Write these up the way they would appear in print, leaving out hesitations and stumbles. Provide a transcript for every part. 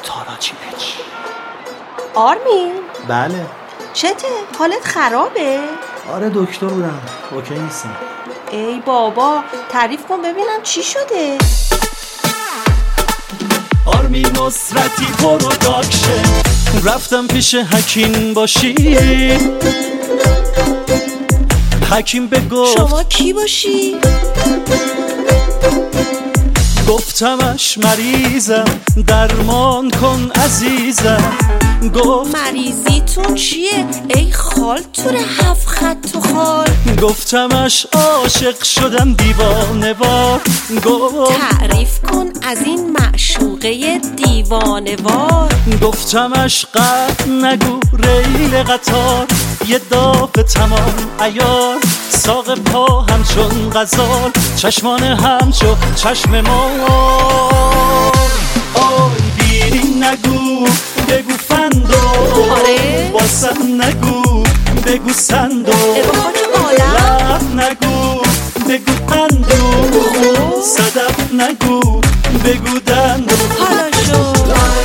تاراچیپچ. آرمین بله. چته؟ حالت خرابه؟ آره دکتر بودم، اوکی نیستم. ای بابا تعریف کن ببینم چی شده. آرمین نصرتی پروداکشن، رفتم پیش حکیم باشی. حکیم بگفت شما کی باشی؟ گفتمش مریضم، درمان کن عزیزم. گفت مریضیتون چیه؟ ای خال تور 7 خط و خال. گفتمش عاشق شدم دیوانه وار. گفت تعریف کن از این معشوقه دیوانه وار. گفتمش قد نگو ریل قطار، یه دافه تمام عیار. ساق پا همچون غزال، چشمان همچو چشم مار. آی بیری نگو بگو فندو، آره واسم نگو بگو سندو. لب نگو بگو قندو، صدف نگو بگو دندو. حالا شو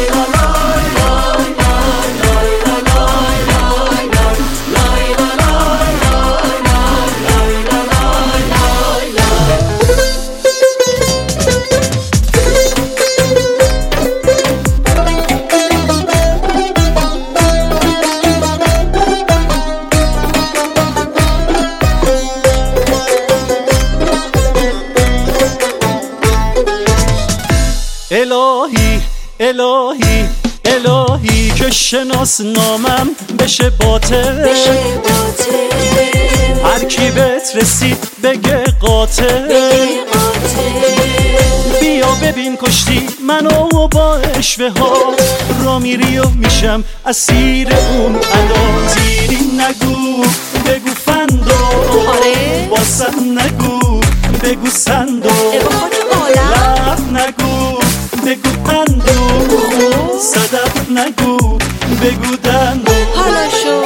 الهی الهی الهی که شناس نامم بشه باطل. هر کی بهت رسید بگه قاتل. بیا ببین کشتی منو با اشوه ها، را میری و میشم اسیر اون ادا. زیری نگو بگو فندو، واسم نگو بگو سندو. لب نگو بگو قندو، صدف نگو بگو دندو. حالا شو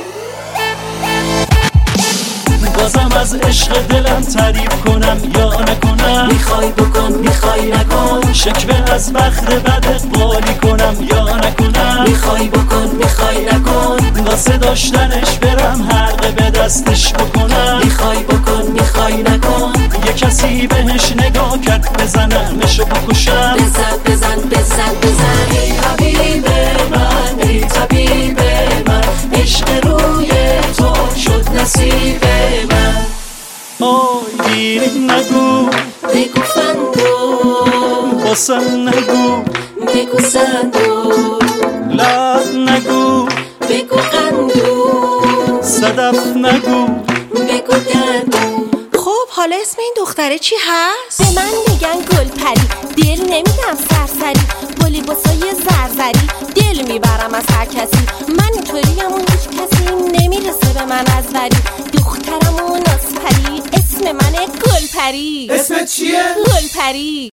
بازم از عشق دلم تعریف کنم یا نکنم. میخوای بکن میخوای نکن، شکوه از بخت بد اقبالی کنم یا نکنم. میخوای بکن میخوای نکن، واسه داشتنش برم حلقه به دستش بکنم. میخوای بکن میخوای نکن، یه کسی بهش نگاه کرد بزنمشو بکشم. بزن بزن بزن بزن. ای حبیب من ای طبیب من، عشق روی تو شد نصیب من. آی بیری نگو بگو فندو، واسم نگو بگو سندو. لب نگو بگو قندو، صدف نگو بگو دندو. خب حالا اسم این دختره چی هست؟ به من میگن گلپری، دل نمیدم سرسری. با لباسای زرزری دل میبرم از هر کسی. من اینطوریم و هیچ کسی نمیرسه به من از وری. دخترم و نازپری، اسم منه گلپری. اسمت چیه؟ گلپری.